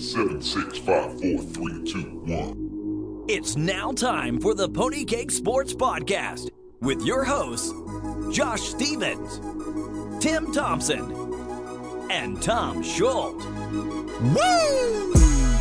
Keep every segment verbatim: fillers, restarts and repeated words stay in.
Seven, six, five, four, three, two, one. It's now time for the Pony Cake Sports Podcast with your hosts, Josh Stevens, Tim Thompson, and Tom Schultz. Woo!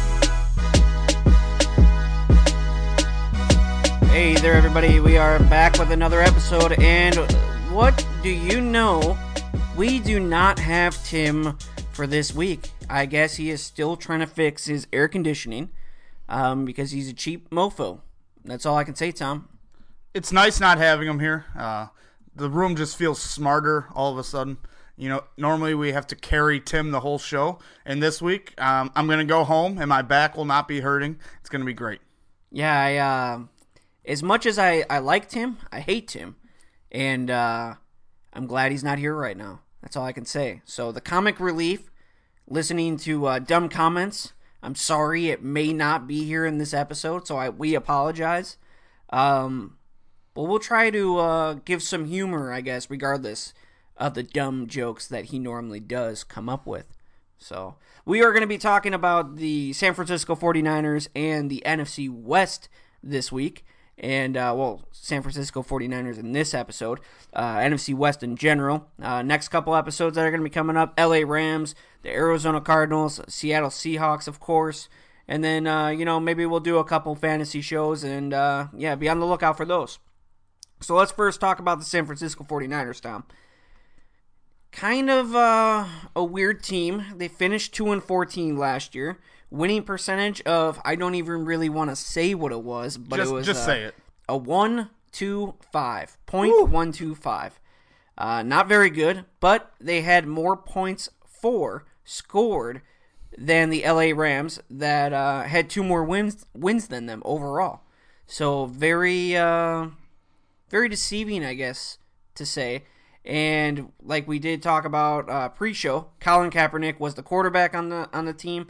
Hey there, everybody. We are back with another episode, and what do you know? We do not have Tim for this week. I guess he is still trying to fix his air conditioning um, because he's a cheap mofo. That's all I can say, Tom. It's nice not having him here. Uh, the room just feels smarter all of a sudden. You know, normally we have to carry Tim the whole show, and this week um, I'm going to go home, and my back will not be hurting. It's going to be great. Yeah, I, uh, as much as I, I like Tim, I hate Tim, and uh, I'm glad he's not here right now. That's all I can say. So the comic relief, listening to uh, dumb comments, I'm sorry it may not be here in this episode, so I we apologize. Um, but we'll try to uh, give some humor, I guess, regardless of the dumb jokes that he normally does come up with. So we are going to be talking about the San Francisco forty-niners and the N F C West this week. And, uh, well, San Francisco forty-niners in this episode, uh, N F C West in general. Uh, next couple episodes that are going to be coming up, L A Rams, the Arizona Cardinals, Seattle Seahawks, of course. And then, uh, you know, maybe we'll do a couple fantasy shows and, uh, yeah, be on the lookout for those. So let's first talk about the San Francisco forty-niners, Tom. Kind of uh, a weird team. They finished two and fourteen last year. Winning percentage of, I don't even really want to say what it was, but just, it was just uh, say it. A one two five point one two five. Uh, not very good, but they had more points for scored than the L A Rams that uh, had two more wins wins than them overall. So very, uh, very deceiving, I guess, to say. And like we did talk about uh, pre-show, Colin Kaepernick was the quarterback on the on the team.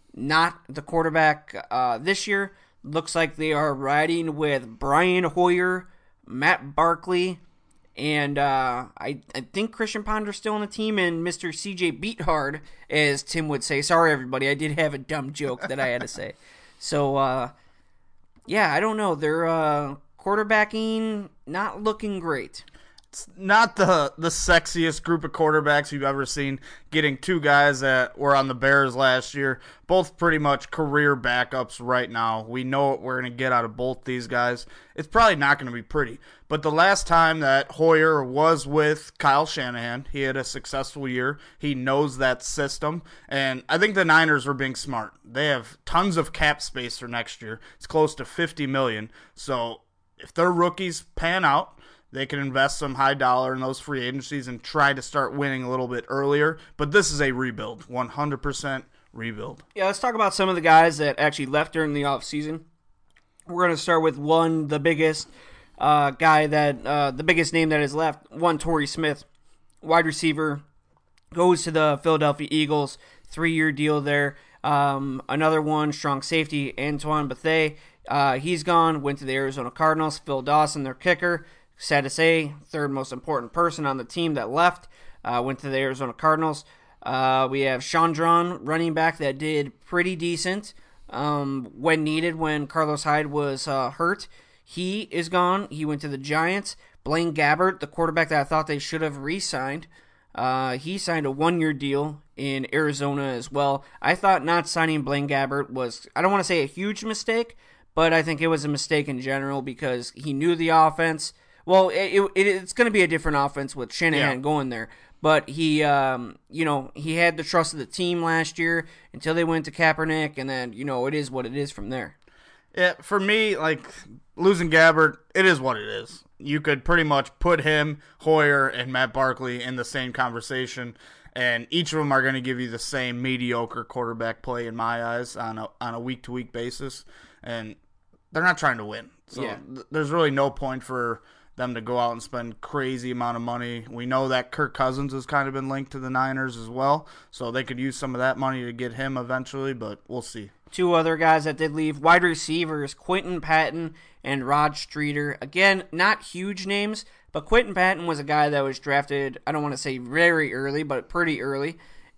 Not the quarterback uh, this year. Looks like they are riding with Brian Hoyer, Matt Barkley, and uh, I, I think Christian Ponder's still on the team, and Mister C J Beathard, as Tim would say. Sorry, everybody. I did have a dumb joke that I had to say. So, uh, yeah, I don't know. They're uh, quarterbacking not looking great. It's not the, the sexiest group of quarterbacks you've ever seen, getting two guys that were on the Bears last year, both pretty much career backups right now. We know what we're going to get out of both these guys. It's probably not going to be pretty. But the last time that Hoyer was with Kyle Shanahan, he had a successful year. He knows that system. And I think the Niners were being smart. They have tons of cap space for next year. It's close to fifty million dollars. So if their rookies pan out, they can invest some high dollar in those free agencies and try to start winning a little bit earlier. But this is a rebuild, one hundred percent rebuild. Yeah, let's talk about some of the guys that actually left during the offseason. We're going to start with one, the biggest uh, guy that, uh, the biggest name that has left, one Torrey Smith, wide receiver, goes to the Philadelphia Eagles, three-year deal there. Um, another one, strong safety, Antoine Bethea, uh, he's gone, went to the Arizona Cardinals. Phil Dawson, their kicker. Sad to say, third most important person on the team that left, uh, went to the Arizona Cardinals. Uh, we have Chandron, running back, that did pretty decent um, when needed when Carlos Hyde was uh, hurt. He is gone. He went to the Giants. Blaine Gabbert, the quarterback that I thought they should have re-signed, uh, he signed a one-year deal in Arizona as well. I thought not signing Blaine Gabbert was, I don't want to say a huge mistake, but I think it was a mistake in general because he knew the offense. Well, it, it, it's going to be a different offense with Shanahan yeah. going there. But he, um, you know, he had the trust of the team last year until they went to Kaepernick, and then, you know, it is what it is from there. Yeah, for me, like, losing Gabbert, it is what it is. You could pretty much put him, Hoyer, and Matt Barkley in the same conversation, and each of them are going to give you the same mediocre quarterback play in my eyes on a on a week-to-week basis, and they're not trying to win. So yeah. th- there's really no point for them to go out and spend crazy amount of money. We know that Kirk Cousins has kind of been linked to the Niners as well, so they could use some of that money to get him eventually, but we'll see. Two other guys that did leave, wide receivers, Quentin Patton and Rod Streeter. Again, not huge names, but Quentin Patton was a guy that was drafted, I don't want to say very early, but pretty early.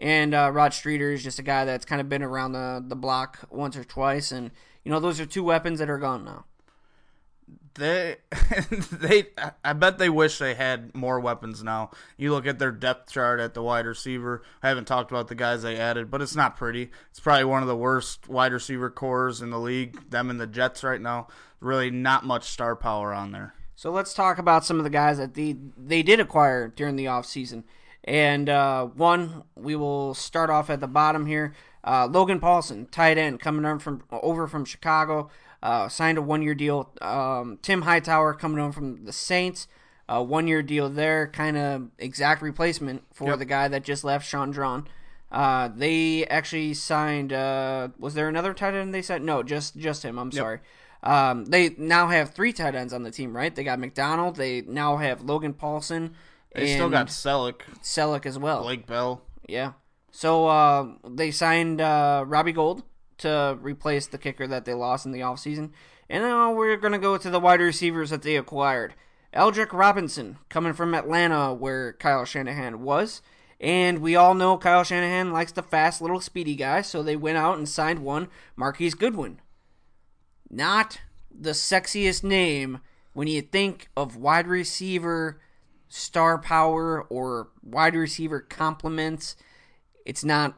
And uh, Rod Streeter is just a guy that's kind of been around the, the block once or twice. And, you know, those are two weapons that are gone now. They, they, I bet they wish they had more weapons now. You look at their depth chart at the wide receiver. I haven't talked about the guys they added, but it's not pretty. It's probably one of the worst wide receiver cores in the league. Them and the Jets right now. Really not much star power on there. So let's talk about some of the guys that they, they did acquire during the offseason. And uh, one, we will start off at the bottom here. Uh, Logan Paulson, tight end, coming over from, over from Chicago, uh, signed a one-year deal. Um, Tim Hightower coming over from the Saints, a one-year deal there, kind of exact replacement for Yep. the guy that just left, Sean Drawn. Uh, they actually signed, uh, was there another tight end they signed? No, just, just him, I'm Yep. sorry. Um, they now have three tight ends on the team, right? They got McDonald, they now have Logan Paulson, They and still got Selleck, Selleck as well. Blake Bell. Yeah. So uh, they signed uh, Robbie Gould to replace the kicker that they lost in the offseason. And now we're going to go to the wide receivers that they acquired. Eldrick Robinson, coming from Atlanta, where Kyle Shanahan was. And we all know Kyle Shanahan likes the fast little speedy guy, so they went out and signed one, Marquise Goodwin. Not the sexiest name when you think of wide receiver star power or wide receiver compliments. It's not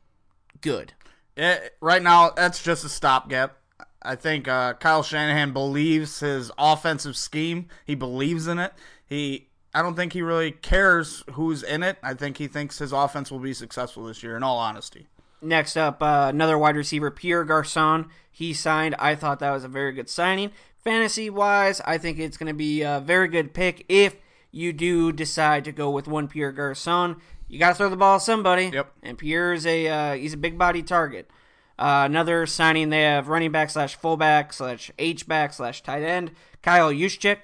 good. It, right now, that's just a stopgap. I think uh, Kyle Shanahan believes his offensive scheme. He believes in it. He, I don't think he really cares who's in it. I think he thinks his offense will be successful this year, in all honesty. Next up, uh, another wide receiver, Pierre Garçon. He signed. I thought that was a very good signing. Fantasy-wise, I think it's going to be a very good pick if you do decide to go with one Pierre Garçon. You got to throw the ball at somebody. Yep. And Pierre's a uh, he's a big body target. Uh, another signing, they have running back slash fullback slash H-back slash tight end, Kyle Juszczyk.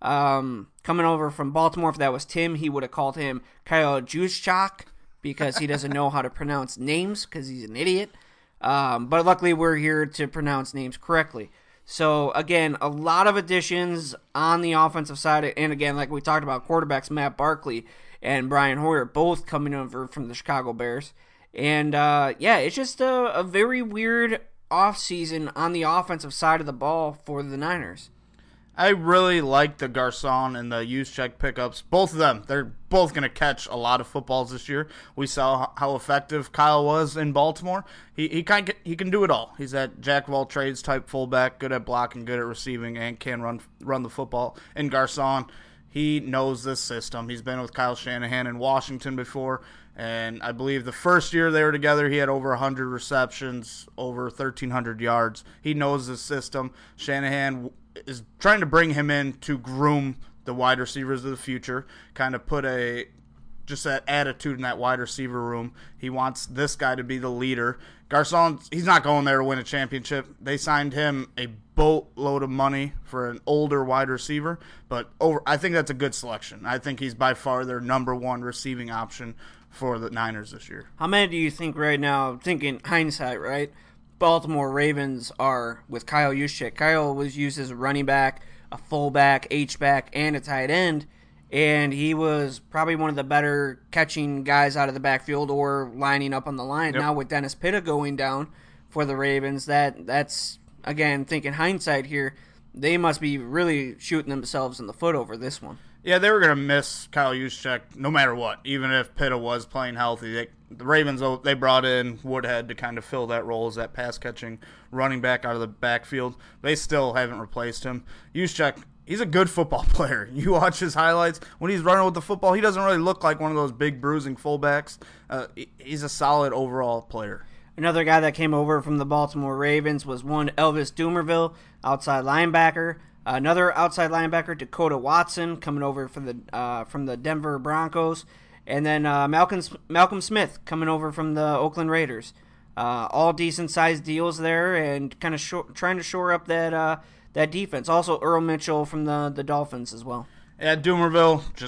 Um, coming over from Baltimore. If that was Tim, he would have called him Kyle Juszczyk because he doesn't know how to pronounce names because he's an idiot. Um, but luckily, we're here to pronounce names correctly. So, again, a lot of additions on the offensive side. And, again, like we talked about, quarterbacks Matt Barkley and Brian Hoyer both coming over from the Chicago Bears. And, uh, yeah, it's just a, a very weird offseason on the offensive side of the ball for the Niners. I really like the Garçon and the Juszczyk pickups. Both of them, they're both going to catch a lot of footballs this year. We saw how effective Kyle was in Baltimore. He he can he can do it all. He's that jack of all trades type fullback, good at blocking, good at receiving, and can run run the football. And Garçon, he knows this system. He's been with Kyle Shanahan in Washington before, and I believe the first year they were together, he had over one hundred receptions, over thirteen hundred yards. He knows this system. Shanahan is trying to bring him in to groom the wide receivers of the future, kind of put a just that attitude in that wide receiver room. He wants this guy to be the leader. Garçon, he's not going there to win a championship. They signed him a boatload of money for an older wide receiver, but over I think that's a good selection. I think he's by far their number one receiving option for the Niners this year. How many do you think right now, thinking hindsight, right? Baltimore Ravens are with Kyle Juszczyk. Kyle was used as a running back, a fullback, H-back, and a tight end, and he was probably one of the better catching guys out of the backfield or lining up on the line. Yep. Now with Dennis Pitta going down for the Ravens, that that's, again, thinking hindsight here, they must be really shooting themselves in the foot over this one. Yeah, they were going to miss Kyle Juszczyk no matter what, even if Pitta was playing healthy. They, the Ravens, they brought in Woodhead to kind of fill that role as that pass-catching running back out of the backfield. They still haven't replaced him. Juszczyk, he's a good football player. You watch his highlights. When he's running with the football, he doesn't really look like one of those big bruising fullbacks. Uh, he's a solid overall player. Another guy that came over from the Baltimore Ravens was one Elvis Dumervil, outside linebacker. Another outside linebacker, Dakota Watson, coming over for the uh, from the Denver Broncos. And then uh, Malcolm, Malcolm Smith coming over from the Oakland Raiders. Uh, all decent-sized deals there and kind of shor- trying to shore up that uh, that defense. Also, Earl Mitchell from the, the Dolphins as well. Yeah, Dumerville, just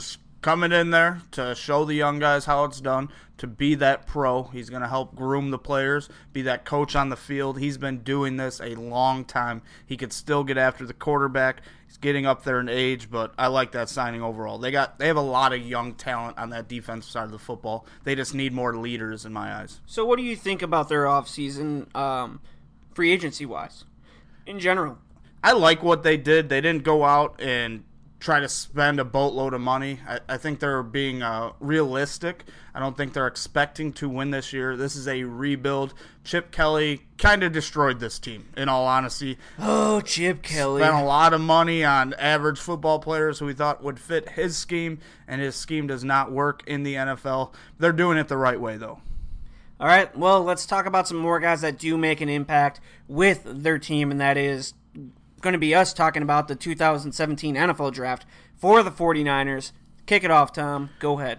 coming in there to show the young guys how it's done, to be that pro. He's going to help groom the players, be that coach on the field. He's been doing this a long time. He could still get after the quarterback. He's getting up there in age, but I like that signing overall. They got they have a lot of young talent on that defensive side of the football. They just need more leaders in my eyes. So what do you think about their offseason um, free agency-wise in general? I like what they did. They didn't go out and try to spend a boatload of money. I, I think they're being uh, realistic. I don't think they're expecting to win this year. This is a rebuild. Chip Kelly kind of destroyed this team, in all honesty. Oh, Chip Kelly. Spent a lot of money on average football players who he thought would fit his scheme, and his scheme does not work in the N F L. They're doing it the right way, though. All right, well, let's talk about some more guys that do make an impact with their team, and that is going to be us talking about the two thousand seventeen N F L Draft for the 49ers. Kick it off, Tom. Go ahead.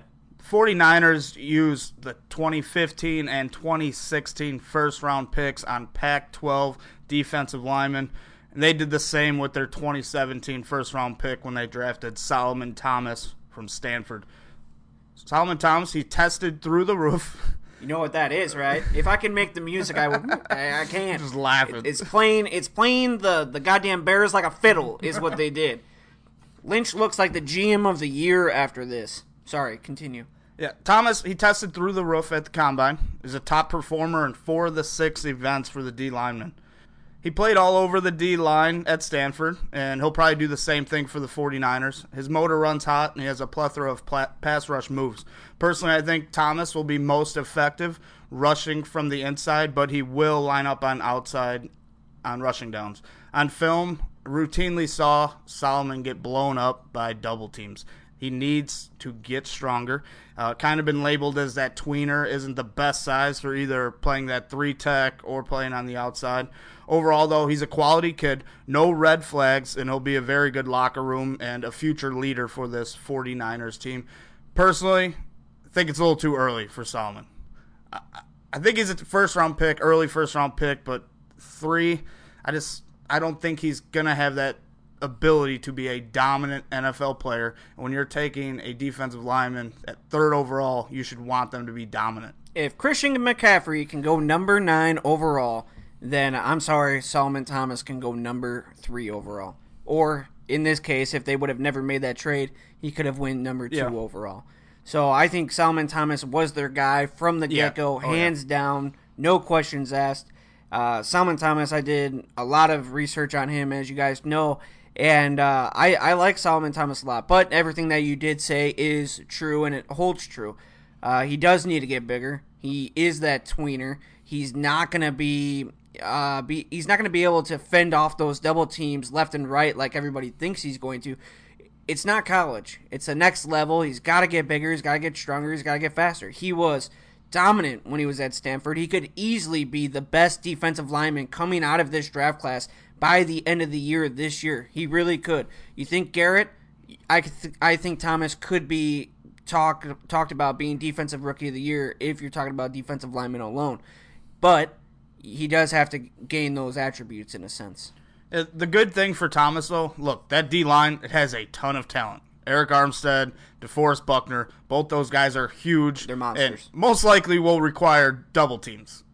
49ers used the twenty fifteen and twenty sixteen first-round picks on Pac twelve defensive linemen, and they did the same with their twenty seventeen first-round pick when they drafted Solomon Thomas from Stanford. Solomon Thomas, he tested through the roof. You know what that is, right? If I can make the music, I would. I, I can't. Just laughing. It, it's playing. It's playing the the goddamn Bears like a fiddle. Is what they did. Lynch looks like the G M of the year after this. Sorry, continue. Yeah, Thomas, he tested through the roof at the Combine. He's a top performer in four of the six events for the D linemen. He played all over the D-line at Stanford, and he'll probably do the same thing for the 49ers. His motor runs hot, and he has a plethora of pla- pass rush moves. Personally, I think Thomas will be most effective rushing from the inside, but he will line up on outside on rushing downs. On film, routinely saw Solomon get blown up by double teams. He needs to get stronger. Uh, kind of been labeled as that tweener, isn't the best size for either playing that three tech or playing on the outside. Overall, though, he's a quality kid, no red flags, and he'll be a very good locker room and a future leader for this 49ers team. Personally, I think it's a little too early for Solomon. I, I think he's a first-round pick, early first-round pick, but three, I just I don't think he's going to have that ability to be a dominant N F L player. And when you're taking a defensive lineman at third overall, you should want them to be dominant. If Christian McCaffrey can go number nine overall, then I'm sorry, Solomon Thomas can go number three overall. Or, in this case, if they would have never made that trade, he could have went number two yeah. overall. So I think Solomon Thomas was their guy from the yeah. get-go, oh, hands yeah. down, no questions asked. Uh, Solomon Thomas, I did a lot of research on him, as you guys know, and uh, I, I like Solomon Thomas a lot. But everything that you did say is true, and it holds true. Uh, he does need to get bigger. He is that tweener. He's not going to be... Uh, be he's not going to be able to fend off those double teams left and right like everybody thinks he's going to. It's not college. It's the next level. He's got to get bigger. He's got to get stronger. He's got to get faster. He was dominant when he was at Stanford. He could easily be the best defensive lineman coming out of this draft class by the end of the year this year. He really could. You think Garrett? I th- I think Thomas could be talk, talked about being defensive rookie of the year if you're talking about defensive lineman alone. But he does have to gain those attributes in a sense. The good thing for Thomas, though, look, that D-line, it has a ton of talent. Eric Armstead, DeForest Buckner, both those guys are huge. They're monsters. And most likely will require double teams,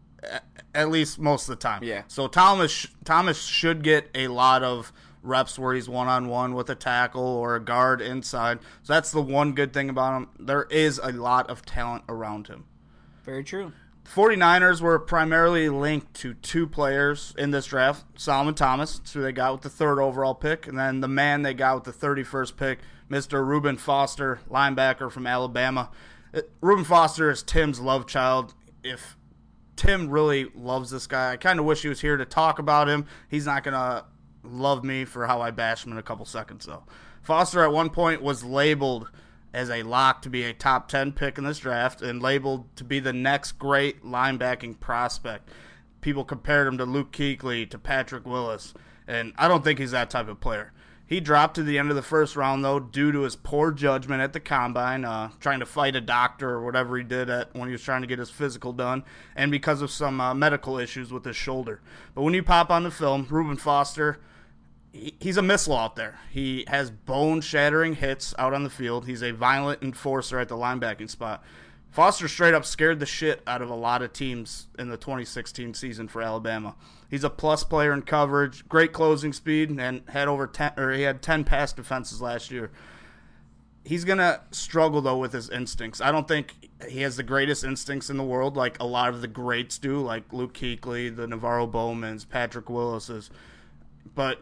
at least most of the time. Yeah. So Thomas Thomas should get a lot of reps where he's one-on-one with a tackle or a guard inside. So that's the one good thing about him. There is a lot of talent around him. Very true. 49ers were primarily linked to two players in this draft. Solomon Thomas, who they got with the third overall pick, and then the man they got with the thirty-first pick, Mister Reuben Foster, linebacker from Alabama. Reuben Foster is Tim's love child. If Tim really loves this guy, I kind of wish he was here to talk about him. He's not going to love me for how I bash him in a couple seconds, though. Foster at one point was labeled as a lock to be a top ten pick in this draft and labeled to be the next great linebacking prospect. People compared him to Luke Kuechly, to Patrick Willis, and I don't think he's that type of player. He dropped to the end of the first round, though, due to his poor judgment at the Combine, uh, trying to fight a doctor or whatever he did at when he was trying to get his physical done, and because of some uh, medical issues with his shoulder. But when you pop on the film, Reuben Foster, he, he's a missile out there. He has bone-shattering hits out on the field. He's a violent enforcer at the linebacking spot. Foster straight up scared the shit out of a lot of teams in the twenty sixteen season for Alabama. He's a plus player in coverage, great closing speed, and had over ten or he had ten pass defenses last year. He's gonna struggle though with his instincts. I don't think he has the greatest instincts in the world, like a lot of the greats do, like Luke Kuechly, the Navarro Bowmans, Patrick Willis's. But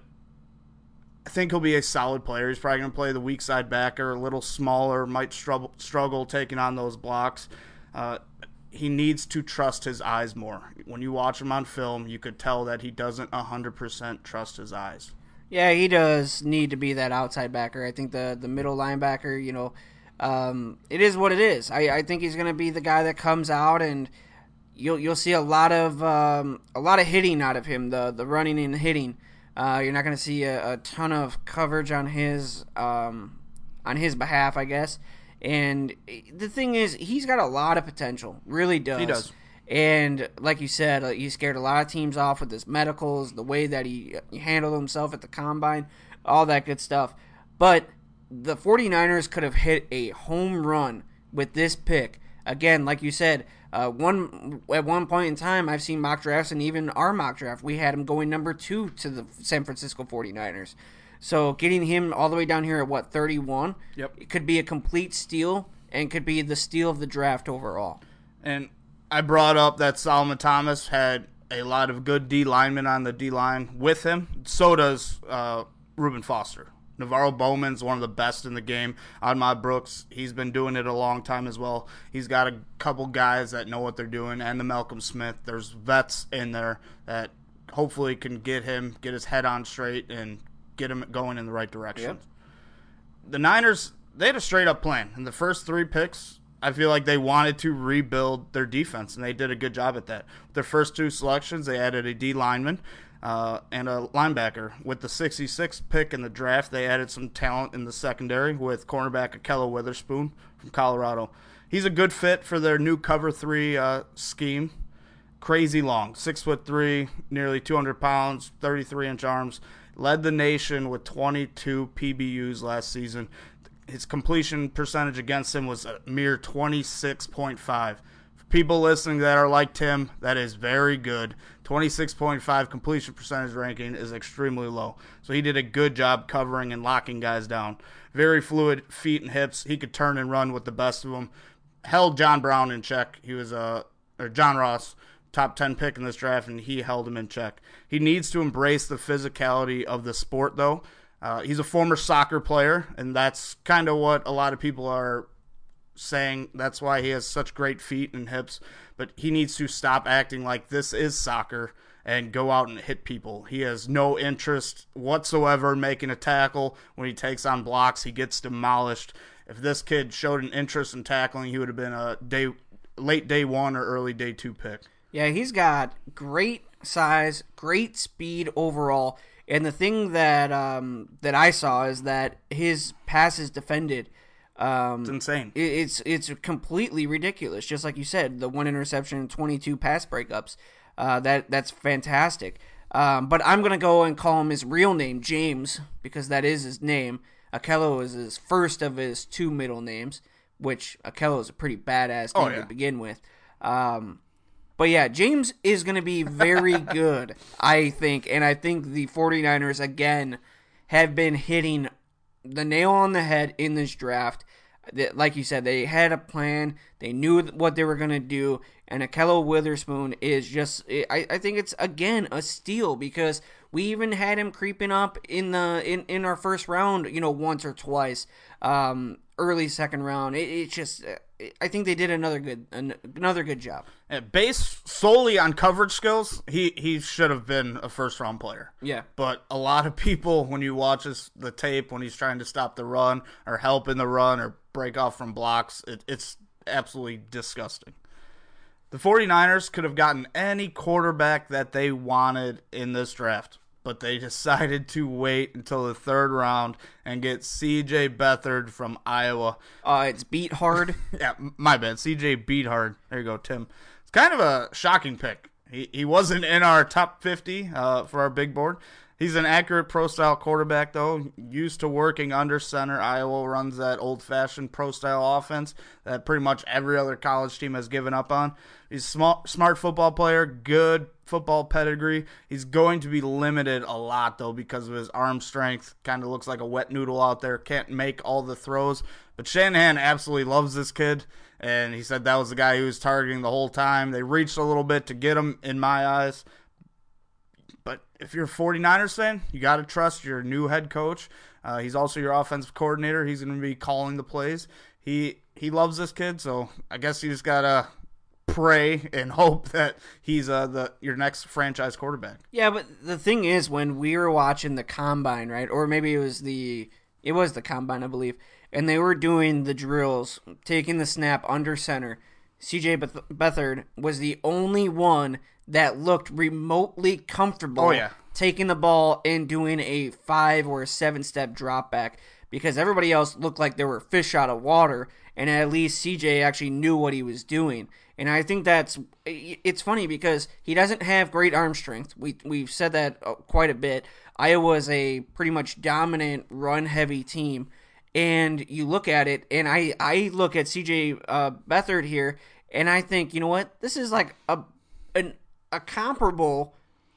I think he'll be a solid player. He's probably going to play the weak side backer, a little smaller, might struggle, struggle taking on those blocks. Uh, he needs to trust his eyes more. When you watch him on film, you could tell that he doesn't one hundred percent trust his eyes. Yeah, he does need to be that outside backer. I think the, the middle linebacker, you know, um, it is what it is. I, I think he's going to be the guy that comes out and you'll you'll see a lot of um, a lot of hitting out of him, the the running and hitting. Uh, you're not going to see a, a ton of coverage on his um, on his behalf, I guess. And the thing is, he's got a lot of potential. Really does. He does. And like you said, uh, he scared a lot of teams off with his medicals, the way that he, he handled himself at the combine, all that good stuff. But the 49ers could have hit a home run with this pick. Again, like you said, uh, one at one point in time, I've seen mock drafts, and even our mock draft, we had him going number two to the San Francisco 49ers. So getting him all the way down here at, what, thirty-one? Yep. It could be a complete steal and could be the steal of the draft overall. And I brought up that Solomon Thomas had a lot of good D linemen on the D line with him. So does uh, Reuben Foster. Navarro Bowman's one of the best in the game. Ahmad Brooks, he's been doing it a long time as well. He's got a couple guys that know what they're doing, and the Malcolm Smith. There's vets in there that hopefully can get him, get his head on straight, and get him going in the right direction. Yep. The Niners, they had a straight-up plan. In the first three picks, I feel like they wanted to rebuild their defense, and they did a good job at that. With their first two selections, they added a D lineman uh, and a linebacker. With the sixty-sixth pick in the draft, they added some talent in the secondary with cornerback Ahkello Witherspoon from Colorado. He's a good fit for their new cover three uh, scheme. Crazy long, six foot three, nearly two hundred pounds, thirty-three inch arms. Led the nation with twenty-two P B Us last season. His completion percentage against him was a mere twenty-six point five. For people listening that are like Tim, that is very good. twenty-six point five completion percentage ranking is extremely low. So he did a good job covering and locking guys down. Very fluid feet and hips. He could turn and run with the best of them. Held John Brown in check. He was a or John Ross, top ten pick in this draft, and he held him in check. He needs to embrace the physicality of the sport, though. Uh, he's a former soccer player, and that's kind of what a lot of people are saying. That's why he has such great feet and hips. But he needs to stop acting like this is soccer and go out and hit people. He has no interest whatsoever in making a tackle. When he takes on blocks, he gets demolished. If this kid showed an interest in tackling, he would have been a day, late day one or early day two pick. Yeah, he's got great size, great speed overall. And the thing that um, that I saw is that his passes defended. Um, It's insane. it- It's it's completely ridiculous. Just like you said, the one interception and twenty-two pass breakups. Uh, that that's fantastic. Um, but I'm gonna go and call him his real name, James, because that is his name. Ahkello is his first of his two middle names, which Ahkello is a pretty badass name Oh, yeah. to begin with. Um, But yeah, James is going to be very good, I think. And I think the 49ers, again, have been hitting the nail on the head in this draft. Like you said, they had a plan. They knew what they were going to do. And Ahkello Witherspoon is just, I, I think it's, again, a steal because we even had him creeping up in the in, in our first round, you know, once or twice. Um, early second round. It, it's just, I think they did another good another good job. Yeah, based solely on coverage skills, he, he should have been a first round player. Yeah. But a lot of people, when you watch this, the tape, when he's trying to stop the run or help in the run or break off from blocks, it, it's absolutely disgusting. The 49ers could have gotten any quarterback that they wanted in this draft, but they decided to wait until the third round and get C J Beathard from Iowa. Uh, it's beat hard. Yeah, my bad. C J Beathard. There you go, Tim. It's kind of a shocking pick. He he wasn't in our top fifty uh, for our big board. He's an accurate pro-style quarterback, though. Used to working under center. Iowa runs that old-fashioned pro-style offense that pretty much every other college team has given up on. He's a smart, smart football player, good football pedigree. He's going to be limited a lot, though, because of his arm strength. Kind of looks like a wet noodle out there. Can't make all the throws. But Shanahan absolutely loves this kid, and he said that was the guy he was targeting the whole time. They reached a little bit to get him, in my eyes. But if you're a 49ers fan, you got to trust your new head coach. Uh, he's also your offensive coordinator. He's going to be calling the plays. He he loves this kid, so I guess you just got to pray and hope that he's uh, the your next franchise quarterback. Yeah, but the thing is, when we were watching the Combine, right, or maybe it was the it was the Combine, I believe, and they were doing the drills, taking the snap under center, C J Beathard was the only one that looked remotely comfortable oh, yeah. taking the ball and doing a five or a seven step drop back, because everybody else looked like they were fish out of water, and at least C J actually knew what he was doing. And I think that's it's funny because he doesn't have great arm strength. We we've said that quite a bit. Iowa is a pretty much dominant run heavy team, and you look at it, and I I look at C J uh, Beathard here, and I think, you know what, this is like a an a comparable,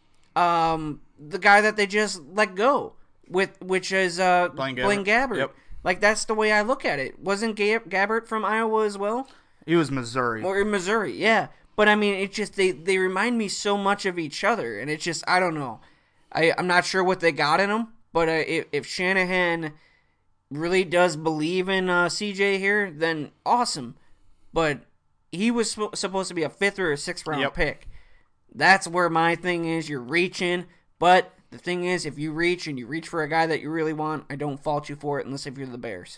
um, the guy that they just let go with, which is uh, Blaine Gabbert. Blaine Gabbert. Yep. Like, that's the way I look at it. Wasn't Gab- Gabbert from Iowa as well? He was Missouri. Or in Missouri, yeah. But I mean, it's just they, they remind me so much of each other, and it's just I don't know. I I'm not sure what they got in them, but uh, if, if Shanahan really does believe in uh, C J here, then awesome. But he was sp- supposed to be a fifth or a sixth round Yep. pick. That's where my thing is. You're reaching, but the thing is, if you reach and you reach for a guy that you really want, I don't fault you for it unless if you're the Bears.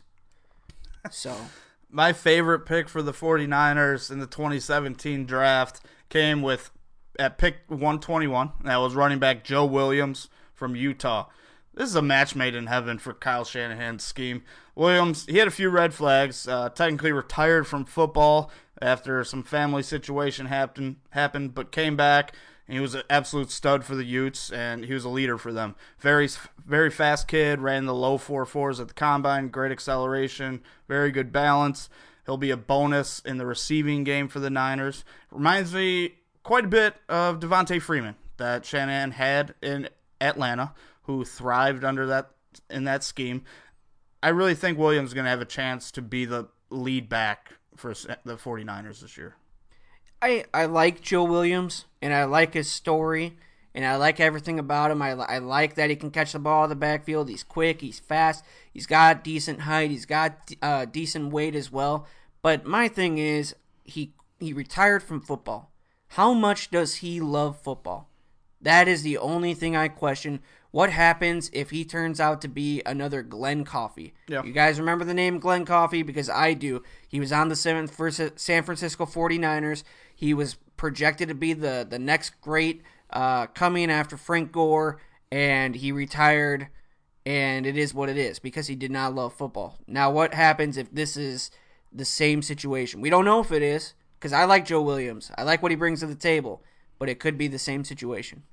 So, my favorite pick for the 49ers in the twenty seventeen draft came with at pick one twenty-one. That was running back Joe Williams from Utah. This is a match made in heaven for Kyle Shanahan's scheme. Williams, he had a few red flags. Uh, technically retired from football after some family situation happened, happened, but came back, and he was an absolute stud for the Utes, and he was a leader for them. Very, very fast kid, ran the low four fours at the combine, great acceleration, very good balance. He'll be a bonus in the receiving game for the Niners. Reminds me quite a bit of Devontae Freeman that Shanahan had in Atlanta, who thrived under that in that scheme. I really think Williams is going to have a chance to be the lead back for the 49ers this year. I, I like Joe Williams, and I like his story, and I like everything about him. I, I like that he can catch the ball in the backfield. He's quick, he's fast, he's got decent height, he's got uh, decent weight as well. But my thing is, he he retired from football. How much does he love football? That is the only thing I question. What happens if he turns out to be another Glenn Coffey? Yeah. You guys remember the name Glenn Coffey? Because I do. He was on the seventh for San Francisco 49ers. He was projected to be the, the next great uh, coming after Frank Gore, and he retired, and it is what it is because he did not love football. Now, what happens if this is the same situation? We don't know if it is, because I like Joe Williams. I like what he brings to the table, but it could be the same situation.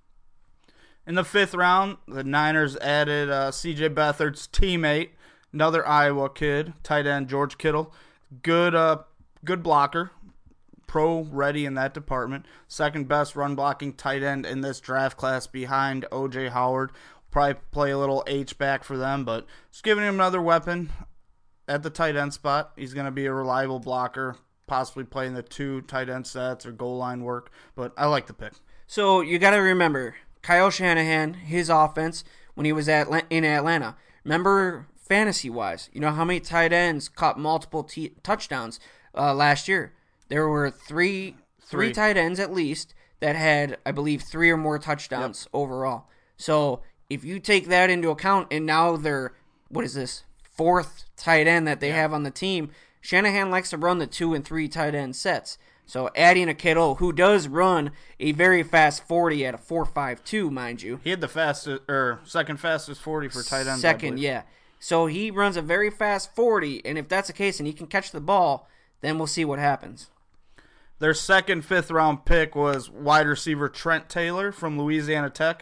In the fifth round, the Niners added uh, C J Beathard's teammate, another Iowa kid, tight end George Kittle. Good, uh, good blocker, pro ready in that department. Second best run blocking tight end in this draft class behind O J Howard. Probably play a little H back for them, but just giving him another weapon at the tight end spot. He's going to be a reliable blocker, possibly playing the two tight end sets or goal line work. But I like the pick. So you got to remember, Kyle Shanahan, his offense, when he was at in Atlanta, remember fantasy-wise, you know how many tight ends caught multiple t- touchdowns uh, last year? There were three, three Three. tight ends at least that had, I believe, three or more touchdowns Yep. overall. So if you take that into account, and now they're, what is this, fourth tight end that they Yeah. have on the team, Shanahan likes to run the two and three tight end sets. So adding a Kittle, who does run a very fast forty at a four five two, mind you. He had the fastest or second fastest forty for tight ends. I Second, believe. yeah. So he runs a very fast forty, and if that's the case and he can catch the ball, then we'll see what happens. Their second fifth round pick was wide receiver Trent Taylor from Louisiana Tech.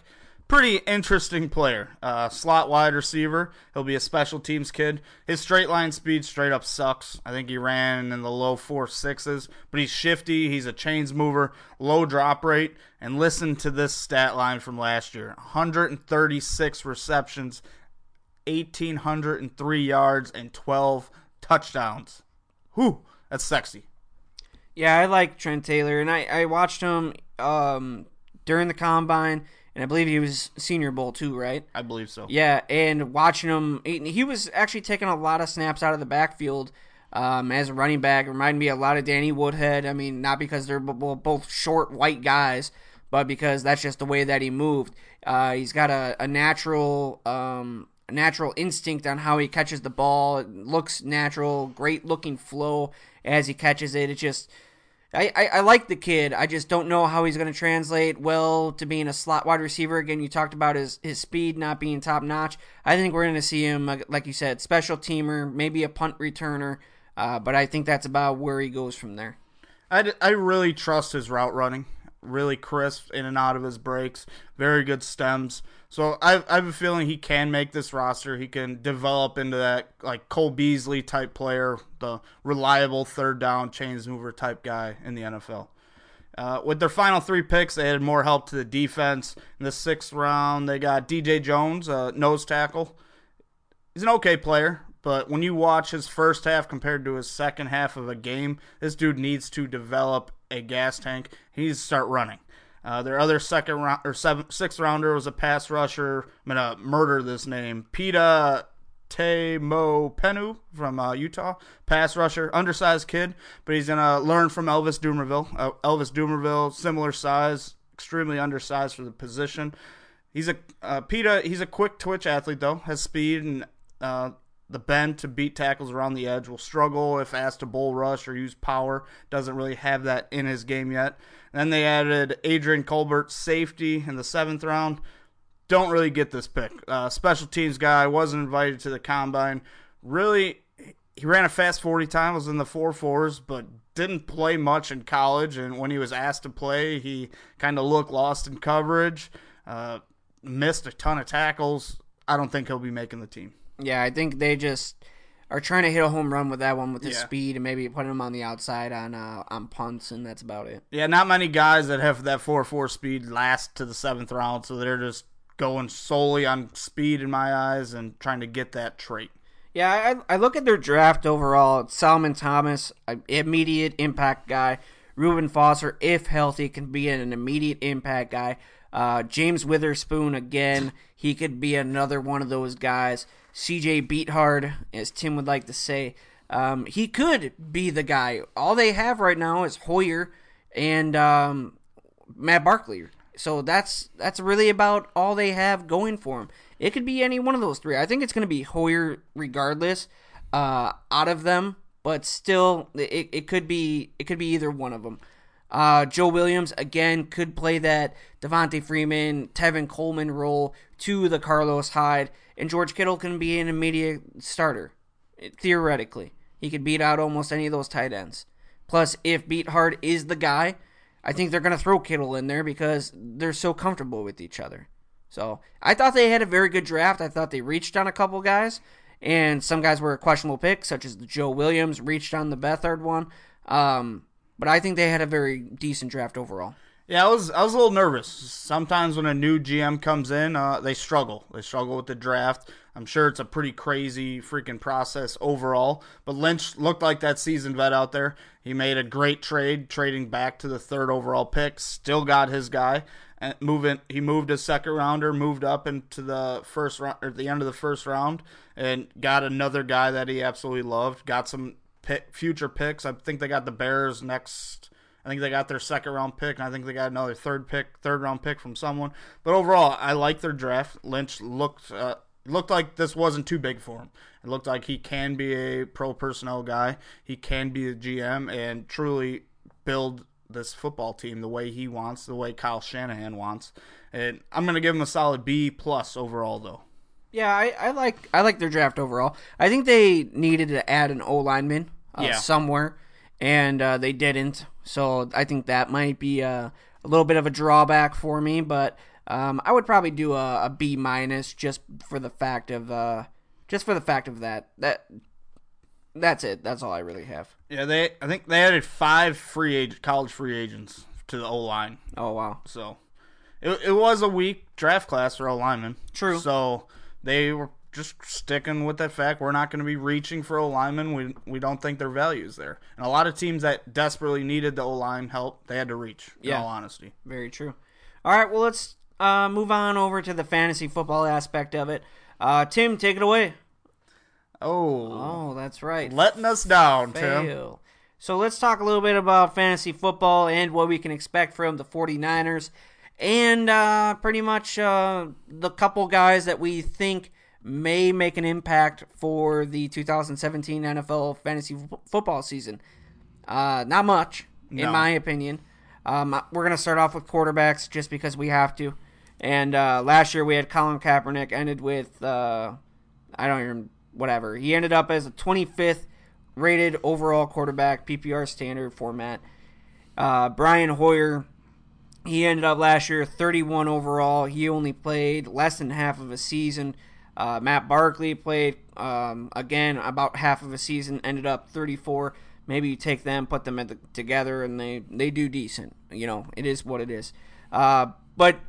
pretty interesting player. Uh, slot wide receiver. He'll be a special teams kid. His straight line speed straight up sucks. I think he ran in the low four sixes, but he's shifty. He's a chains mover, low drop rate. And listen to this stat line from last year. one hundred thirty-six receptions, one thousand eight hundred three yards, and twelve touchdowns. Whew, that's sexy. Yeah, I like Trent Taylor, and I, I watched him um, during the Combine, and I believe he was Senior Bowl too, right? I believe so. Yeah, and watching him, he was actually taking a lot of snaps out of the backfield um, as a running back. Reminded me a lot of Danny Woodhead. I mean, not because they're both short white guys, but because that's just the way that he moved. Uh, he's got a, a natural... Um, A natural instinct on how he catches the ball. It looks natural, great looking flow as he catches it. It just, I, I, I like the kid. I just don't know how he's going to translate well to being a slot wide receiver. Again, you talked about his, his speed not being top notch. I think we're going to see him, like you said, special teamer, maybe a punt returner. Uh, but I think that's about where he goes from there. I, I really trust his route running. Really crisp in and out of his breaks. Very good stems. So I, I have a feeling he can make this roster. He can develop into that like Cole Beasley type player, the reliable third down chains mover type guy in the N F L. Uh, with their final three picks, they added more help to the defense. In the sixth round, they got D J Jones, a nose tackle. He's an okay player, but when you watch his first half compared to his second half of a game, this dude needs to develop a gas tank. He needs to start running. Uh, their other second round or seventh, sixth rounder was a pass rusher. I'm gonna murder this name. Pita Temopenu from uh, Utah, pass rusher, undersized kid, but he's gonna learn from Elvis Dumervil. Uh, Elvis Dumervil, similar size, extremely undersized for the position. He's a uh, Pita. He's a quick twitch athlete though, has speed and uh, the bend to beat tackles around the edge. Will struggle if asked to bull rush or use power. Doesn't really have that in his game yet. And then they added Adrian Colbert, safety, in the seventh round. Don't really get this pick. Uh, special teams guy, wasn't invited to the combine. Really, he ran a fast forty time, was in the four fours, but didn't play much in college. And when he was asked to play, he kind of looked lost in coverage. Uh, missed a ton of tackles. I don't think he'll be making the team. Yeah, I think they just are trying to hit a home run with that one with his Yeah. speed and maybe putting him on the outside on uh, on punts, and that's about it. Yeah, not many guys that have that four four speed last to the seventh round, so they're just going solely on speed in my eyes and trying to get that trait. Yeah, I, I look at their draft overall. It's Solomon Thomas, an immediate impact guy. Reuben Foster, if healthy, can be an immediate impact guy. Uh, James Witherspoon, again, he could be another one of those guys. C J Beathard, as Tim would like to say, um, he could be the guy. All they have right now is Hoyer and um, Matt Barkley. So that's that's really about all they have going for him. It could be any one of those three. I think it's going to be Hoyer regardless uh, out of them, but still, it, it could be it could be either one of them. Uh, Joe Williams, again, could play that Devontae Freeman, Tevin Coleman role to the Carlos Hyde, and George Kittle can be an immediate starter, theoretically. He could beat out almost any of those tight ends. Plus, if Beathard is the guy, I think they're going to throw Kittle in there because they're so comfortable with each other. So, I thought they had a very good draft. I thought they reached on a couple guys, and some guys were questionable picks, such as the Joe Williams, reached on the Beathard one. Um... But I think they had a very decent draft overall. Yeah, I was I was a little nervous. Sometimes when a new G M comes in, uh, they struggle. They struggle with the draft. I'm sure it's a pretty crazy freaking process overall. But Lynch looked like that seasoned vet out there. He made a great trade, trading back to the third overall pick. Still got his guy. And moving, he moved a second rounder, moved up into the first round, or the end of the first round, and got another guy that he absolutely loved. Got some Pick, future picks. I think they got the Bears next. I think they got their second round pick, and I think they got another third pick, third round pick from someone. But overall, I like their draft. Lynch looked uh, looked like this wasn't too big for him. It looked like he can be a pro personnel guy. He can be a G M and truly build this football team the way he wants, the way Kyle Shanahan wants. And I'm going to give him a solid B plus overall, though. Yeah, I, I like I like their draft overall. I think they needed to add an O lineman uh, yeah. somewhere, and uh, they didn't. So I think that might be a, a little bit of a drawback for me. But Um, I would probably do a, a B minus just for the fact of uh, just for the fact of that. That that's it. That's all I really have. Yeah, they I think they added five free agent college free agents to the O line. Oh wow. So it it was a weak draft class for O linemen. True. So they were just sticking with that fact. We're not going to be reaching for O linemen. We we don't think their value is there. And a lot of teams that desperately needed the O line help, they had to reach. In Yeah. all honesty. Very true. All right. Well, let's uh, move on over to the fantasy football aspect of it. Uh, Tim, take it away. Oh, Oh, that's right. letting us down, Tim. Fail. So let's talk a little bit about fantasy football and what we can expect from the 49ers and uh, pretty much uh, the couple guys that we think may make an impact for the two thousand seventeen N F L fantasy f- football season. Uh, not much, in No. my opinion. Um, we're going to start off with quarterbacks just because we have to. And uh, last year we had Colin Kaepernick ended with, uh, I don't even, whatever. He ended up as a twenty-fifth rated overall quarterback, P P R standard format. Uh, Brian Hoyer, he ended up last year thirty-one overall. He only played less than half of a season. Uh, Matt Barkley played, um, again, about half of a season, ended up thirty-four. Maybe you take them, put them at the, together, and they, they do decent. You know, it is what it is. Uh, but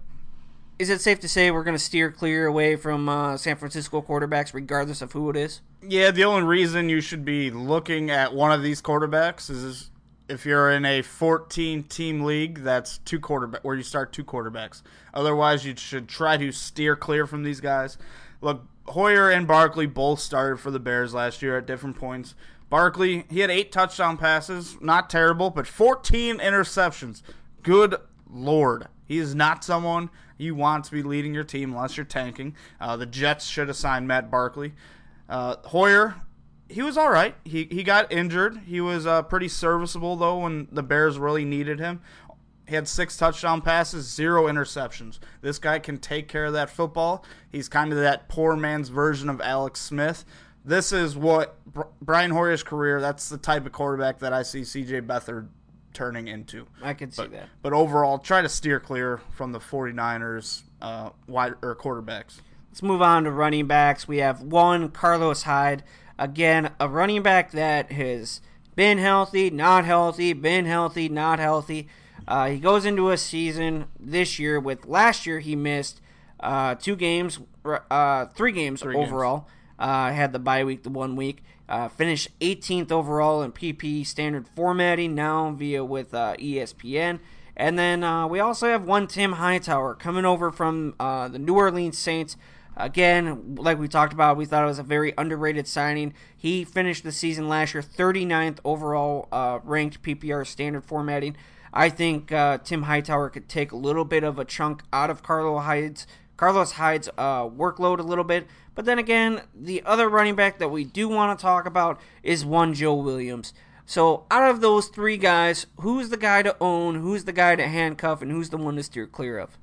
is it safe to say we're going to steer clear away from uh, San Francisco quarterbacks regardless of who it is? Yeah, the only reason you should be looking at one of these quarterbacks is if you're in a fourteen-team league, that's two quarterback where you start two quarterbacks. Otherwise, you should try to steer clear from these guys. Look, Hoyer and Barkley both started for the Bears last year at different points. Barkley, he had eight touchdown passes, not terrible, but fourteen interceptions. Good Lord. He is not someone you want to be leading your team unless you're tanking. Uh, the Jets should have signed Matt Barkley. Uh, Hoyer, he was all right. He he got injured. He was uh, pretty serviceable, though, when the Bears really needed him. He had six touchdown passes, zero interceptions. This guy can take care of that football. He's kind of that poor man's version of Alex Smith. This is what Br- Brian Hoyer's career, that's the type of quarterback that I see C J Beathard turning into. I can see But, that. but overall, try to steer clear from the 49ers uh, wide or quarterbacks. Let's move on to running backs. We have one, Carlos Hyde. Again, a running back that has been healthy, not healthy, been healthy, not healthy. Uh, he goes into a season this year with last year he missed uh, two games, uh, three games Three overall. Uh, had the bye week the one week. Uh, finished eighteenth overall in P P standard formatting now via with uh, E S P N. And then uh, we also have one Tim Hightower coming over from uh, the New Orleans Saints. Again, like we talked about, we thought it was a very underrated signing. He finished the season last year thirty-ninth overall uh, ranked P P R standard formatting. I think uh, Tim Hightower could take a little bit of a chunk out of Carlos Hyde's, Carlos Hyde's uh, workload a little bit. But then again, the other running back that we do want to talk about is one Joe Williams. So out of those three guys, who's the guy to own, who's the guy to handcuff, and who's the one to steer clear of?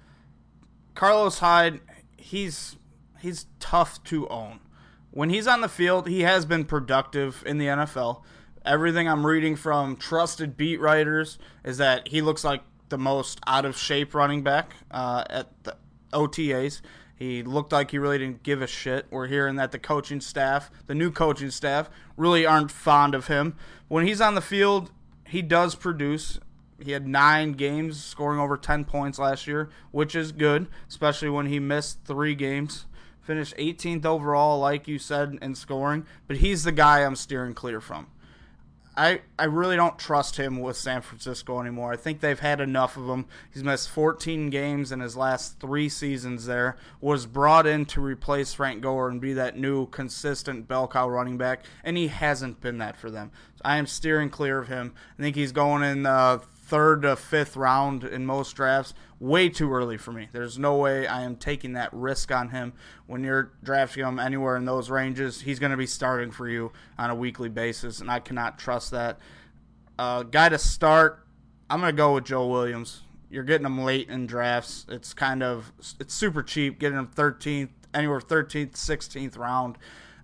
Carlos Hyde, he's he's tough to own. When he's on the field, he has been productive in the N F L. Everything I'm reading from trusted beat writers is that he looks like the most out-of-shape running back uh, at the O T As. He looked like he really didn't give a shit. We're hearing that the coaching staff, the new coaching staff, really aren't fond of him. When he's on the field, he does produce. He had nine games scoring over ten points last year, which is good, especially when he missed three games. Finished eighteenth overall, like you said, in scoring. But he's the guy I'm steering clear from. I, I really don't trust him with San Francisco anymore. I think they've had enough of him. He's missed fourteen games in his last three seasons there. Was brought in to replace Frank Gore and be that new consistent bell cow running back, and he hasn't been that for them. So I am steering clear of him. I think he's going in the third to fifth round in most drafts. Way too early for me. There's no way I am taking that risk on him. When you're drafting him anywhere in those ranges, he's going to be starting for you on a weekly basis, and I cannot trust that. Uh, guy to start, I'm going to go with Joe Williams. You're getting him late in drafts. It's kind of, it's super cheap, getting him thirteenth, anywhere thirteenth, sixteenth round.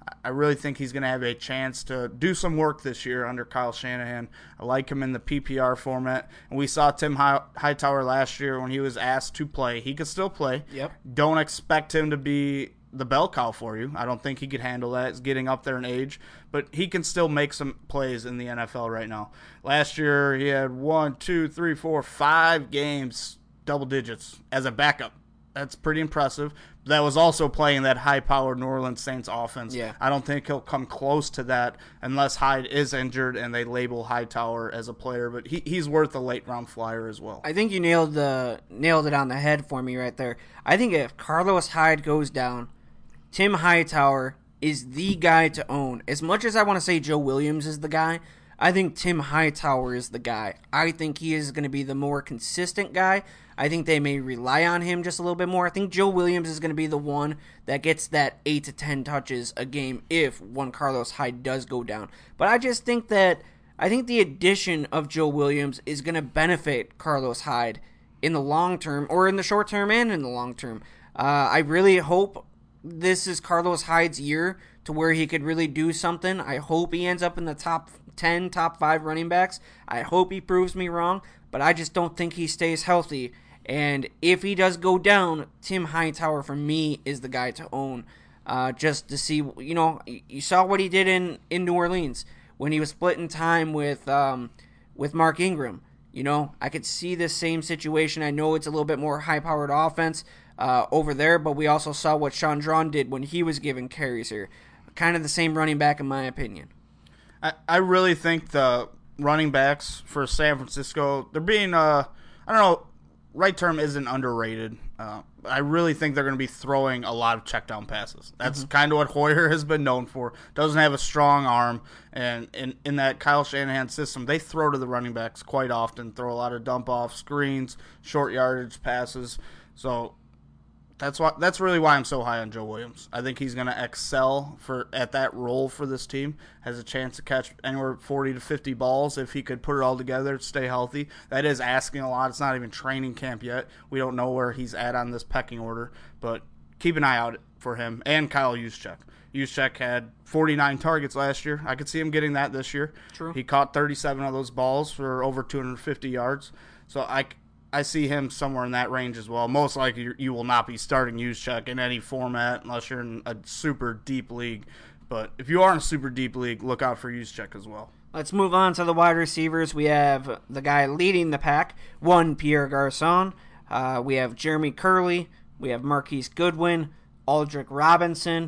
I really think he's going to have a chance to do some work this year under Kyle Shanahan. I like him in the P P R format. And we saw Tim Hightower last year when he was asked to play. He could still play. Yep. Don't expect him to be the bell cow for you. I don't think he could handle that. He's getting up there in age, but he can still make some plays in the N F L right now. Last year, he had one, two, three, four, five games, double digits as a backup. That's pretty impressive. That was also playing that high-powered New Orleans Saints offense. Yeah. I don't think he'll come close to that unless Hyde is injured and they label Hightower as a player, but he, he's worth a late-round flyer as well. I think you nailed the nailed it on the head for me right there. I think if Carlos Hyde goes down, Tim Hightower is the guy to own. As much as I want to say Joe Williams is the guy, I think Tim Hightower is the guy. I think he is going to be the more consistent guy. I think they may rely on him just a little bit more. I think Joe Williams is going to be the one that gets that eight to ten touches a game if one Carlos Hyde does go down. But I just think that I think the addition of Joe Williams is going to benefit Carlos Hyde in the long term, or in the short term and in the long term. Uh, I really hope this is Carlos Hyde's year to where he could really do something. I hope he ends up in the top ten, top five running backs. I hope he proves me wrong, but I just don't think he stays healthy. And if he does go down, Tim Hightower for me is the guy to own. Uh, just to see, you know, you saw what he did in, in New Orleans when he was splitting time with um, with Mark Ingram. You know, I could see this same situation. I know it's a little bit more high-powered offense uh, over there, but we also saw what Chandron did when he was given carries here. Kind of the same running back in my opinion. I, I really think the running backs for San Francisco, they're being, uh, I don't know, right term isn't underrated. Uh, I really think they're going to be throwing a lot of check down passes. That's mm-hmm. kind of what Hoyer has been known for. Doesn't have a strong arm, and in, in that Kyle Shanahan system, they throw to the running backs quite often, throw a lot of dump off screens, short yardage passes. So that's why that's really why I'm so high on Joe Williams. I think he's going to excel for at that role for this team. Has a chance to catch anywhere forty to fifty balls if he could put it all together, stay healthy. That is asking a lot. It's not even training camp yet. We don't know where he's at on this pecking order, but keep an eye out for him and Kyle Juszczyk. Juszczyk had forty-nine targets last year. I could see him getting that this year. True. He caught thirty-seven of those balls for over two hundred fifty yards. So I I see him somewhere in that range as well. Most likely you will not be starting Juszczyk in any format unless you're in a super deep league. But if you are in a super deep league, look out for Juszczyk as well. Let's move on to the wide receivers. We have the guy leading the pack, one Pierre Garçon. Uh, we have Jeremy Curley. We have Marquise Goodwin, Aldrick Robinson,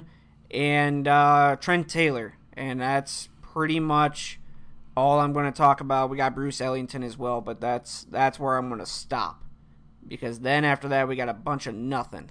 and uh, Trent Taylor. And that's pretty much all I'm going to talk about. We got Bruce Ellington as well, but that's that's where I'm going to stop. Because then after that, we got a bunch of nothing.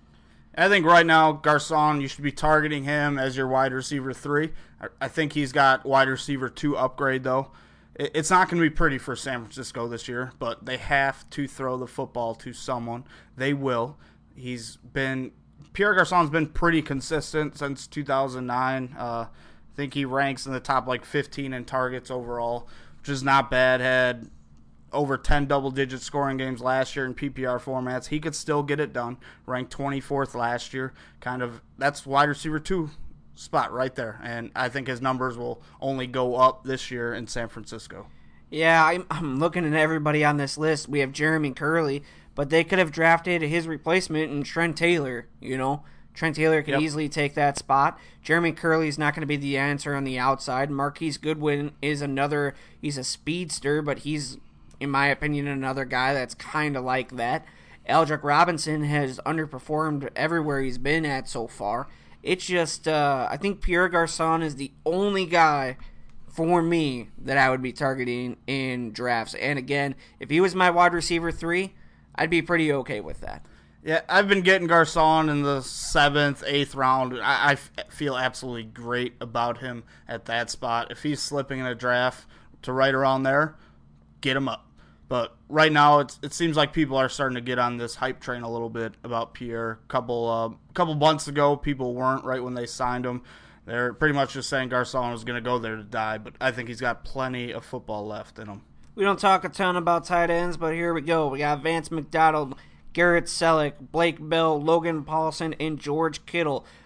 I think right now, Garçon, you should be targeting him as your wide receiver three. I think he's got wide receiver two upgrade, though. It's not going to be pretty for San Francisco this year, but they have to throw the football to someone. They will. He's been Pierre Garçon's been pretty consistent since two thousand nine. Uh, I think he ranks in the top like fifteen in targets overall, which is not bad. Had over ten double-digit scoring games last year in P P R formats. He could still get it done. Ranked twenty-fourth last year. Kind of that's wide receiver two spot right there. And I think his numbers will only go up this year in San Francisco. Yeah, I'm, I'm looking at everybody on this list. We have Jeremy Curley, but they could have drafted his replacement in Trent Taylor, you know. Trent Taylor can yep. easily take that spot. Jeremy Curley is not going to be the answer on the outside. Marquise Goodwin is another, he's a speedster, but he's, in my opinion, another guy that's kind of like that. Aldrick Robinson has underperformed everywhere he's been at so far. It's just, uh, I think Pierre Garçon is the only guy for me that I would be targeting in drafts. And again, if he was my wide receiver three, I'd be pretty okay with that. Yeah, I've been getting Garçon in the seventh, eighth round. I, I f- feel absolutely great about him at that spot. If he's slipping in a draft to right around there, get him up. But right now, it's, it seems like people are starting to get on this hype train a little bit about Pierre. A couple, uh, couple months ago, people weren't right when they signed him. They're pretty much just saying Garçon was going to go there to die, but I think he's got plenty of football left in him. We don't talk a ton about tight ends, but here we go. We got Vance McDonald, Garrett Selleck, Blake Bell, Logan Paulson, and George Kittle.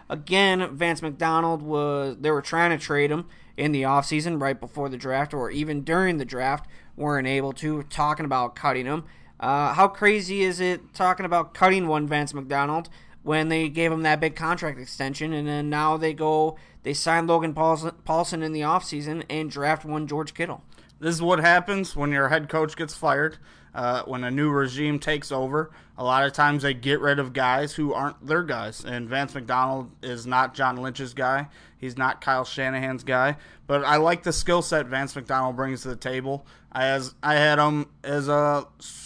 Again, Vance McDonald was, they were trying to trade him in the offseason right before the draft or even during the draft, weren't able to, talking about cutting him. Uh, how crazy is it talking about cutting one Vance McDonald when they gave him that big contract extension, and then now they go, they sign Logan Paulson, Paulson in the offseason and draft one George Kittle. This is what happens when your head coach gets fired, uh, when a new regime takes over. A lot of times they get rid of guys who aren't their guys, and Vance McDonald is not John Lynch's guy. He's not Kyle Shanahan's guy, but I like the skill set Vance McDonald brings to the table. I, as, I had him as a,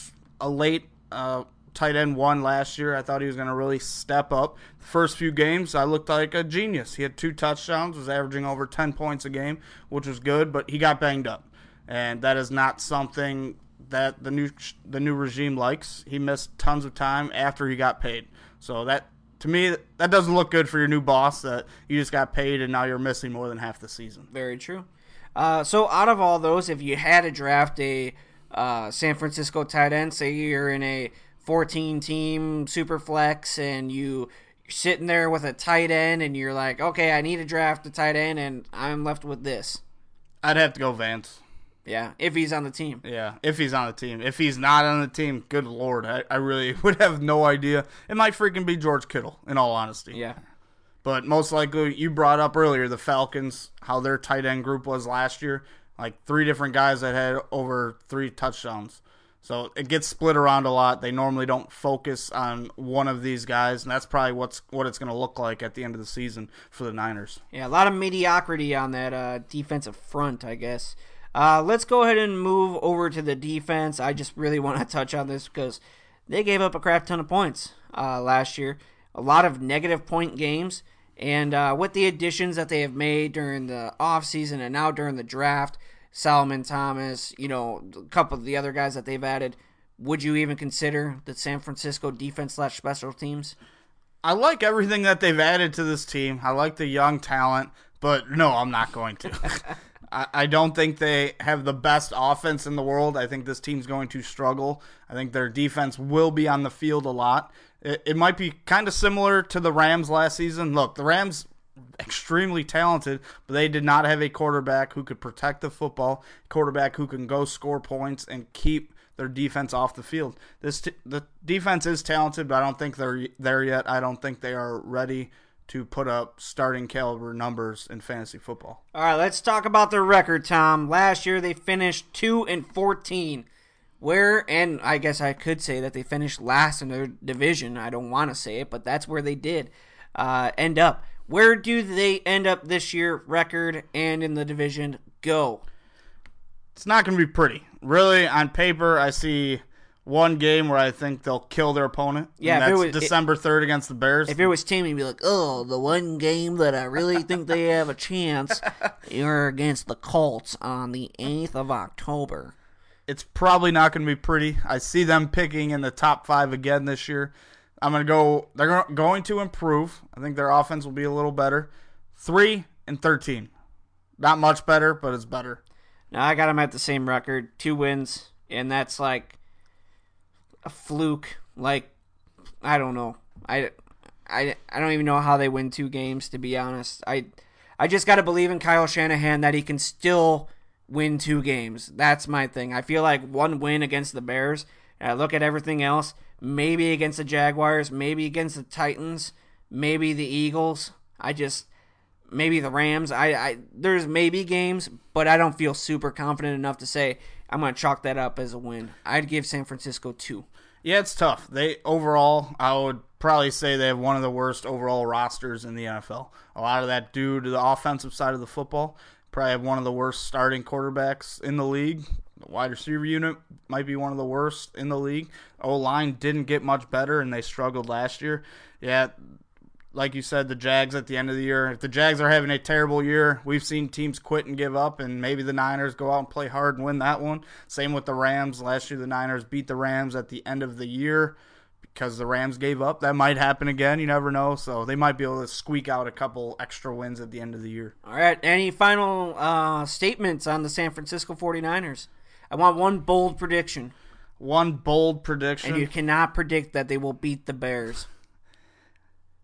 a late uh, tight end one last year. I thought he was going to really step up. The first few games, I looked like a genius. He had two touchdowns, was averaging over ten points a game, which was good, but he got banged up. And that is not something that the new the new regime likes. He missed tons of time after he got paid. So that, to me, that doesn't look good for your new boss, that you just got paid and now you're missing more than half the season. Very true. Uh, so out of all those, if you had to draft a uh, San Francisco tight end, say you're in a fourteen-team super flex and you, you're sitting there with a tight end and you're like, okay, I need to draft a tight end and I'm left with this. I'd have to go Vance. Yeah, if he's on the team. Yeah, if he's on the team. If he's not on the team, good Lord, I, I really would have no idea. It might freaking be George Kittle, in all honesty. Yeah. But most likely, you brought up earlier the Falcons, how their tight end group was last year. Like three different guys that had over three touchdowns. So it gets split around a lot. They normally don't focus on one of these guys, and that's probably what's what it's going to look like at the end of the season for the Niners. Yeah, a lot of mediocrity on that uh, defensive front, I guess. Uh, let's go ahead and move over to the defense. I just really want to touch on this because they gave up a crap ton of points uh, last year. A lot of negative point games. And uh, with the additions that they have made during the offseason and now during the draft, Solomon Thomas, you know, a couple of the other guys that they've added, would you even consider the San Francisco defense slash special teams? I like everything that they've added to this team. I like the young talent, but no, I'm not going to. I don't think they have the best offense in the world. I think this team's going to struggle. I think their defense will be on the field a lot. It, it might be kind of similar to the Rams last season. Look, the Rams, extremely talented, but they did not have a quarterback who could protect the football, quarterback who can go score points and keep their defense off the field. This t- the defense is talented, but I don't think they're there yet. I don't think they are ready to put up starting caliber numbers in fantasy football. All right, let's talk about their record, Tom. Last year they finished two and fourteen. Where, and I guess I could say that they finished last in their division. I don't want to say it, but that's where they did uh, end up. Where do they end up this year, record and in the division? Go. It's not going to be pretty. Really, on paper, I see one game where I think they'll kill their opponent. Yeah, and that's if it was, December third against the Bears. If it was Tim, he'd be like, oh, the one game that I really think they have a chance are against the Colts on the eighth of October. It's probably not going to be pretty. I see them picking in the top five again this year. I'm going to go, they're going to improve. I think their offense will be a little better. three and thirteen. Not much better, but it's better. Now, I got them at the same record, two wins, and that's like a fluke. Like, I don't know. I, I, I don't even know how they win two games, to be honest. I I just got to believe in Kyle Shanahan that he can still win two games. That's my thing. I feel like one win against the Bears, and I look at everything else, maybe against the Jaguars, maybe against the Titans, maybe the Eagles. I just, maybe the Rams. I, I There's maybe games, but I don't feel super confident enough to say I'm going to chalk that up as a win. I'd give San Francisco two. Yeah, it's tough. They overall, I would probably say they have one of the worst overall rosters in the N F L. A lot of that due to the offensive side of the football. Probably have one of the worst starting quarterbacks in the league. The wide receiver unit might be one of the worst in the league. O-line didn't get much better, and they struggled last year. Yeah, like you said, the Jags at the end of the year. If the Jags are having a terrible year, we've seen teams quit and give up, and maybe the Niners go out and play hard and win that one. Same with the Rams. Last year, the Niners beat the Rams at the end of the year because the Rams gave up. That might happen again. You never know. So they might be able to squeak out a couple extra wins at the end of the year. All right. Any final uh, statements on the San Francisco forty-niners? I want one bold prediction. One bold prediction. And you cannot predict that they will beat the Bears.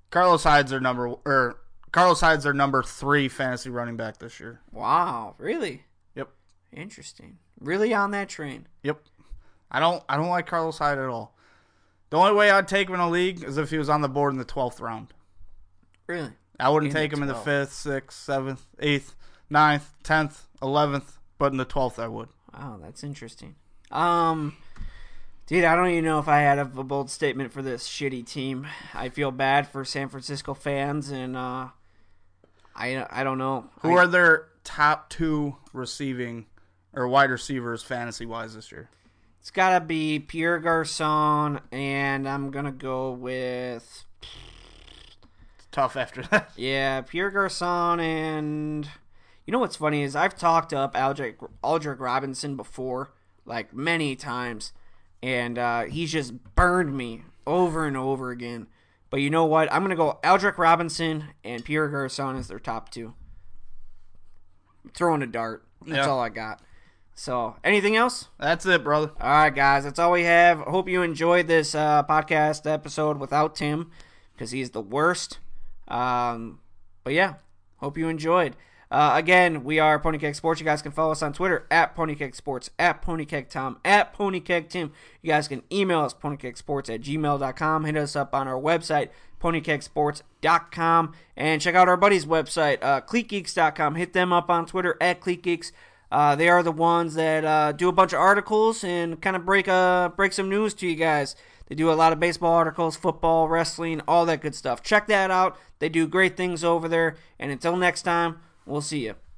Carlos Hyde's their number or Carlos Hyde's their number three fantasy running back this year. Wow, really? Yep. Interesting. Really on that train. Yep. I don't I don't like Carlos Hyde at all. The only way I'd take him in a league is if he was on the board in the twelfth round. Really? I wouldn't In take the him in the twelfth. fifth, sixth, seventh, eighth, ninth, tenth, eleventh, but in the twelfth I would. Wow, that's interesting. Um, dude, I don't even know if I had a, a bold statement for this shitty team. I feel bad for San Francisco fans, and uh, I I don't know. Who I, are their top two receiving or wide receivers fantasy wise this year? It's gotta be Pierre Garcon, and I'm gonna go with It's tough after that. yeah, Pierre Garcon, and you know what's funny is I've talked up Aldrick, Aldrick Robinson before, like many times, and uh, he's just burned me over and over again. But you know what? I'm gonna go Aldrick Robinson and Pierre Garcon as their top two. I'm throwing a dart. That's Yeah. all I got. So, anything else? That's it, brother. All right, guys, that's all we have. I hope you enjoyed this uh, podcast episode without Tim, because he's the worst. Um, but yeah, hope you enjoyed. Uh, again, we are Pony Keg Sports. You guys can follow us on Twitter at Pony Keg Sports, at Pony Keg Tom, at Pony Keg Tim. You guys can email us ponykegsports at gmail dot com. Hit us up on our website, pony keg sports dot com, and check out our buddy's website, uh, cleat geeks dot com. Hit them up on Twitter at cleatgeeks. Uh, they are the ones that uh, do a bunch of articles and kind of break uh, break some news to you guys. They do a lot of baseball articles, football, wrestling, all that good stuff. Check that out. They do great things over there. And until next time, we'll see you.